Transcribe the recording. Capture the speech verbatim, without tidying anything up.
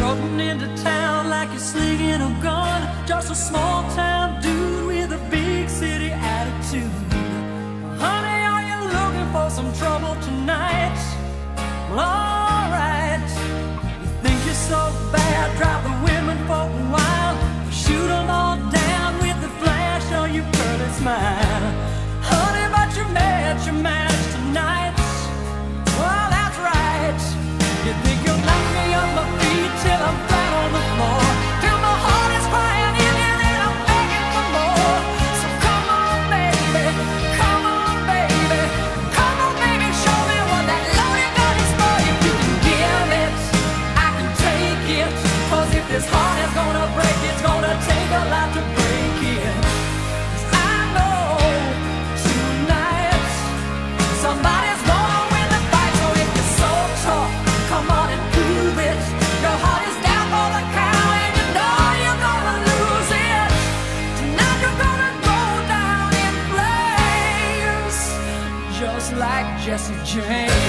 strutting into town like you're slinging a gun. Just a small town dude with a big city attitude. Honey, are you looking for some trouble tonight? Well, alright. You think you're so bad, drive the women for a while. Shoot them all down with the flash on your pearly smile. Honey, but you're mad, you're mad tonight. Well, that's right. You think you'll knock me on my feet till I'm flat on the floor, till my heart is crying in here and I'm begging for more. So come on, baby, come on, baby, come on, baby, show me what that loaded gun is for. If you can give it, I can take it. Cause if this heart is gonna break, it's gonna take a lot to break it. Cause I know tonight somebody's gonna win the fight. So if you're so tough, come on and prove it. Your heart is down for the count and you know you're gonna lose it. Tonight you're gonna go down in flames, just like Jesse James.